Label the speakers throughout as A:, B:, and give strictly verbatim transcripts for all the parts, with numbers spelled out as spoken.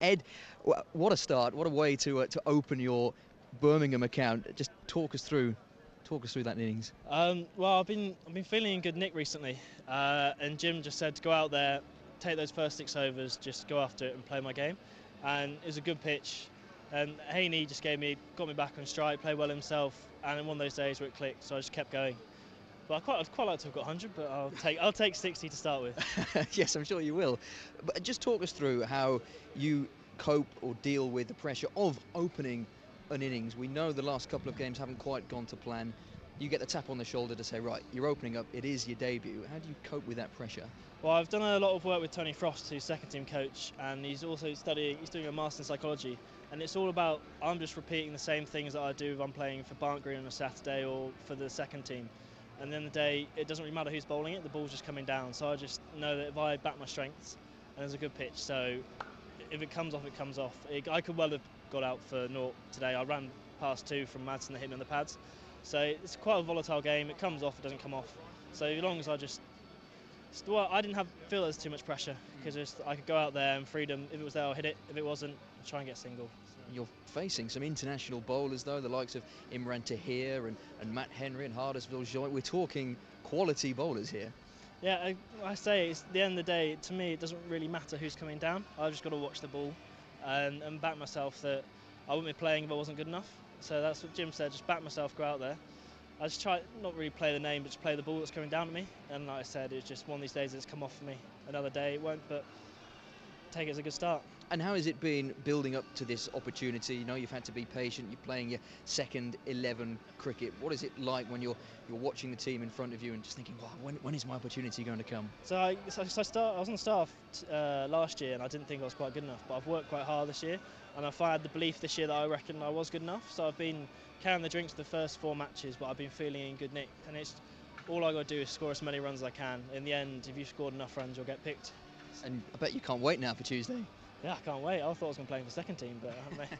A: Ed, wh- what a start! What a way to uh, to open your Birmingham account. Just talk us through, talk us through that innings.
B: Um, well, I've been I've been feeling in good nick recently, uh, and Jim just said to go out there, take those first six overs, just go after it and play my game. And it was a good pitch, and Haney just gave me got me back on strike, played well himself, and in one of those days where it clicked, so I just kept going. But I quite I'd quite like to have got one hundred, but I'll take I'll take sixty to start with.
A: Yes, I'm sure you will. But just talk us through how you cope or deal with the pressure of opening an innings. We know the last couple of games haven't quite gone to plan. You get the tap on the shoulder to say, right, you're opening up, it is your debut. How do you cope with that pressure?
B: Well, I've done a lot of work with Tony Frost, who's second team coach, and he's also studying, he's doing a master in psychology. And it's all about, I'm just repeating the same things that I do if I'm playing for Barnt Green on a Saturday or for the second team. And then the day, it doesn't really matter who's bowling it, the ball's just coming down. So I just know that if I back my strengths, and there's a good pitch, so if it comes off, it comes off. It, I could well have got out for naught today. I ran past two from Madsen that hit me on the pads. So it's quite a volatile game. It comes off, it doesn't come off. So as long as I just, well, I didn't have feel there's too much pressure because I could go out there and freedom. If it was there, I'll hit it. If it wasn't, I'll try and get a single. So.
A: You're facing some international bowlers though, the likes of Imran Tahir and, and Matt Henry and Hardisville Joint. We're talking quality bowlers here.
B: Yeah, I, I say it's the end of the day. To me, it doesn't really matter who's coming down. I've just got to watch the ball and, and back myself that I wouldn't be playing if I wasn't good enough. So that's what Jim said. Just back myself, go out there. I just try not really play the name, but just play the ball that's coming down at me. And like I said, it's just one of these days that's come off for me. Another day it won't, but take it as a good start.
A: And how has it been building up to this opportunity? You know, you've had to be patient. You're playing your second eleven cricket. What is it like when you're you're watching the team in front of you and just thinking, wow, when, when is my opportunity going to come?
B: So I, so I, start, I was on staff uh, last year, and I didn't think I was quite good enough. But I've worked quite hard this year, and I've had the belief this year that I reckon I was good enough. So I've been carrying the drinks the first four matches, but I've been feeling in good nick. And it's all I got to do is score as many runs as I can. In the end, if you've scored enough runs, you'll get picked.
A: And I bet you can't wait now for Tuesday.
B: Yeah, I can't wait. I thought I was going to play for the second team, but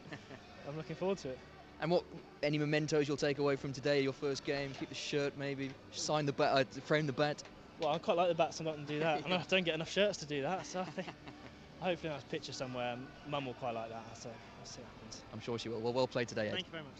B: I'm looking forward to it.
A: And what, any mementos you'll take away from today, your first game? Keep the shirt, maybe sign the bat, uh, frame the bat.
B: Well, I quite like the bats. I'm not going to do that. And I don't get enough shirts to do that, so I think hopefully I'll picture somewhere. Mum will quite like that, so we'll see what happens.
A: I'm sure she will. Well, well played today, Ed.
B: Thank you very much.